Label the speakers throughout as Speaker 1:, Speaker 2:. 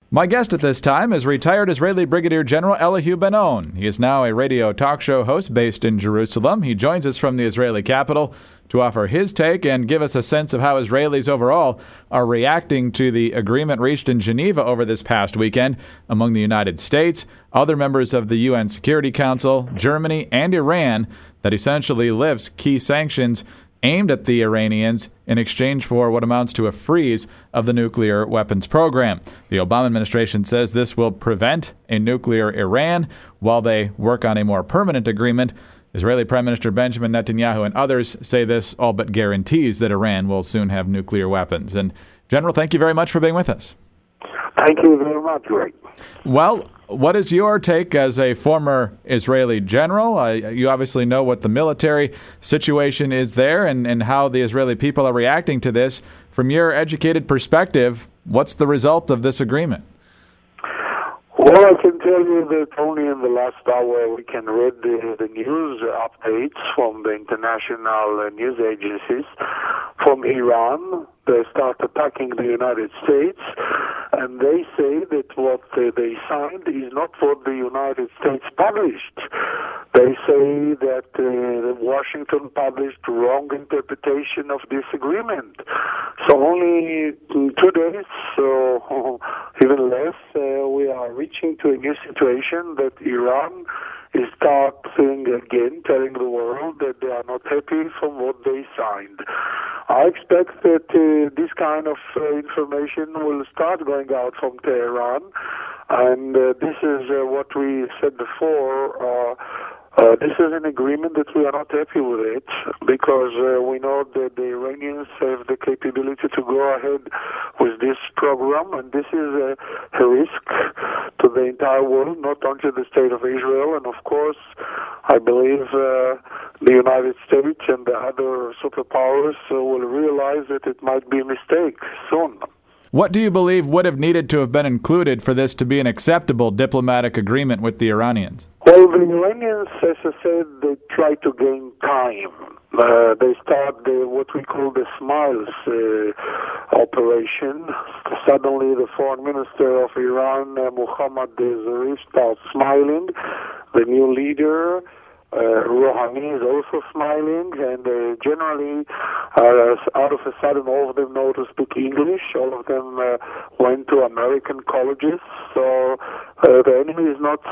Speaker 1: My guest at this time is retired Israeli Brigadier General Elihu Ben-On. He is now a radio talk show host based in Jerusalem. He joins us from the Israeli capital to offer his take and give us a sense of how Israelis overall are reacting to the agreement reached in Geneva over this past weekend among the United States, other members of the UN Security Council, Germany, and Iran that essentially lifts key sanctions aimed at the Iranians in exchange for what amounts to a freeze of the nuclear weapons program. The Obama administration says this will prevent a nuclear Iran while they work on a more permanent agreement. Israeli Prime Minister Benjamin Netanyahu and others say this all but guarantees that Iran will soon have nuclear weapons. And General, thank you very much for being with us.
Speaker 2: Thank you very much, Greg.
Speaker 1: Well, what is your take as a former Israeli general? You obviously know what the military situation is there and how the Israeli people are reacting to this. From your educated perspective, what's the result of this agreement?
Speaker 2: Well, I can tell you that only in the last hour we can read the news updates from the international news agencies from Iran. They start attacking the United States, and they say that what they signed is not what the United States published. They say that Washington published wrong interpretation of this agreement. So only 2 days, so even less, we are reaching to a new situation that Iran is starting again telling the world that they are not happy from what they signed. I expect that this kind of information will start going out from Tehran, and this is what we said before. This is an agreement that we are not happy with it because we know that the Iranians have the capability to go ahead with this program, and this is a risk to the entire world, not only the state of Israel. And of course, I believe the United States and the other superpowers will realize that it might be a mistake soon.
Speaker 1: What do you believe would have needed to have been included for this to be an acceptable diplomatic agreement with the Iranians?
Speaker 2: Well, the Iranians, as I said, they try to gain time. They start what we call the Smiles operation. Suddenly, the foreign minister of Iran, Mohammad Zarif, starts smiling. The new leader, Rouhani, is also smiling, and generally, out of a sudden, all of them know to speak English. All of them went to American colleges, so the enemy is not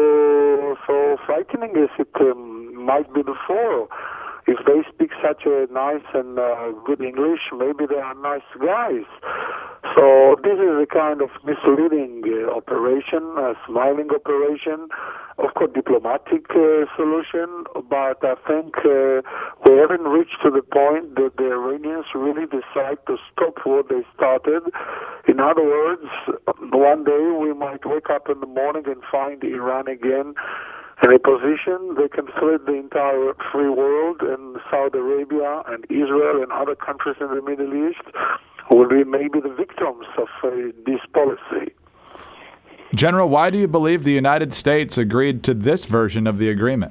Speaker 2: so frightening as it might be before. If they speak such a nice and good English, maybe they are nice guys. So this is a kind of misleading operation, a smiling operation, of course diplomatic solution, but I think we haven't reached to the point that the Iranians really decide to stop what they started. In other words, one day we might wake up in the morning and find Iran again in a position they can threat the entire free world, and Saudi Arabia and Israel and other countries in the Middle East will be maybe the victims of this policy.
Speaker 1: General, why do you believe the United States agreed to this version of the agreement?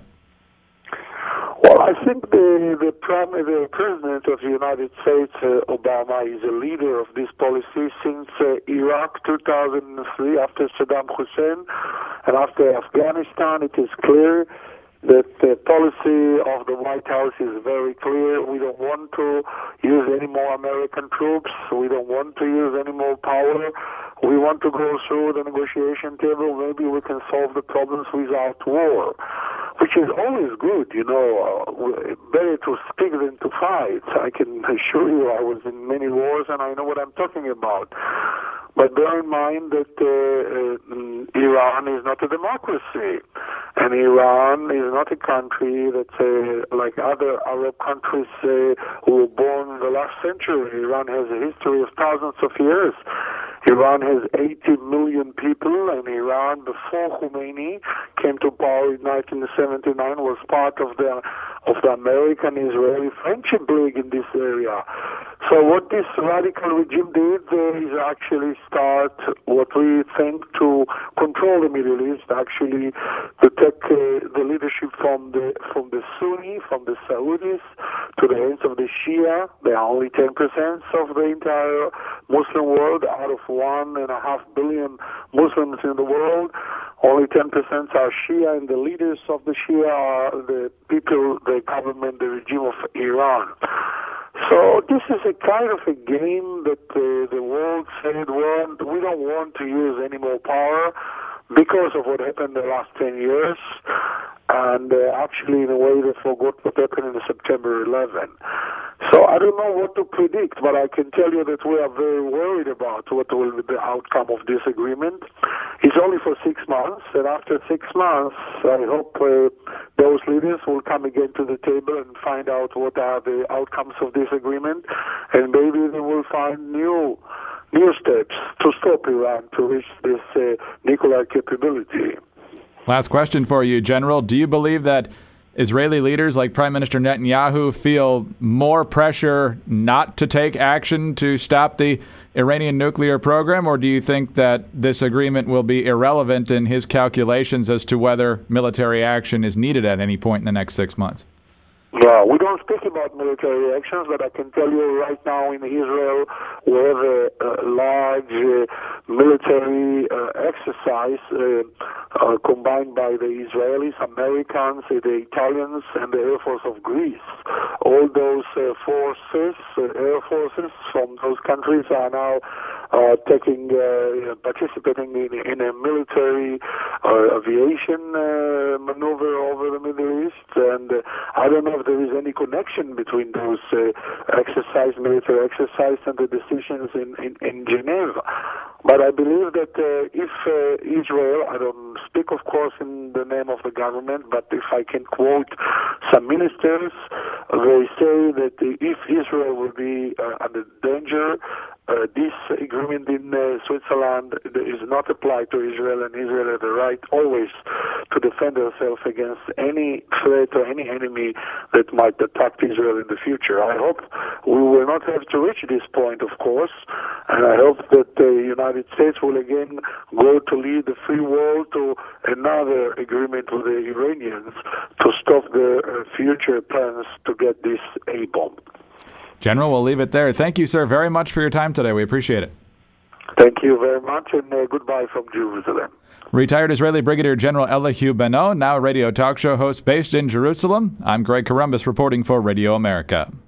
Speaker 2: Well, I think the President of the United States, Obama, is a leader of this policy since Iraq 2003, after Saddam Hussein, and after Afghanistan. It is clear that the policy of the White House is very clear. We don't want to use any more American troops. We don't want to use any more power. We want to go through the negotiation table. Maybe we can solve the problems without war, which is always good, better to speak than to fight. I can assure you I was in many wars and I know what I'm talking about. But bear in mind that Iran is not a democracy, and Iran is not a country that's like other Arab countries who were born in the last century. Iran has a history of thousands of years. Iran has 80 million people, and Iran, before Khomeini came to power in 1979, was part of the American-Israeli Friendship League in this area. So what this radical regime did is actually start what we think to control the Middle East, actually to take the leadership from the Sunni, from the Saudis, to the hands of the Shia. They are only 10% of the entire Muslim world. Out of 1.5 billion Muslims in the world, only 10% are Shia, and the leaders of the Shia are the people, the government, the regime of Iran. So this is a kind of a game that the world said, well, we don't want to use any more power because of what happened the last 10 years. And actually, in a way, they forgot what happened in September 11. So I don't know what to predict, but I can tell you that we are very worried about what will be the outcome of this agreement. It's only for 6 months, and after 6 months, I hope those leaders will come again to the table and find out what are the outcomes of this agreement, and maybe they will find new steps to stop Iran to reach this nuclear capability.
Speaker 1: Last question for you, General. Do you believe that Israeli leaders like Prime Minister Netanyahu feel more pressure not to take action to stop the Iranian nuclear program, or do you think that this agreement will be irrelevant in his calculations as to whether military action is needed at any point in the next 6 months?
Speaker 2: No, we don't speak about military actions, but I can tell you right now in Israel we have a large military exercise combined by the Israelis, Americans, the Italians, and the Air Force of Greece. All those forces, air forces from those countries are now participating in a military aviation maneuver over the Middle East, and I don't know if there is any connection between those military exercise and the decisions in Geneva. But I believe that if Israel, I don't speak of course in the name of the government, but if I can quote some ministers, they say that if Israel will be under danger, this agreement in Switzerland is not applied to Israel, and Israel has the right always to defend herself against any threat or any enemy that might attack Israel in the future. I hope we will not have to reach this point, of course, and I hope that the United States will again go to lead the free world to another agreement with the Iranians to stop the future plans to get this A-bomb.
Speaker 1: General, we'll leave it there. Thank you, sir, very much for your time today. We appreciate it.
Speaker 2: Thank you very much, and goodbye from Jerusalem.
Speaker 1: Retired Israeli Brigadier General Elihu Ben-On, now a radio talk show host based in Jerusalem. I'm Greg Corombos reporting for Radio America.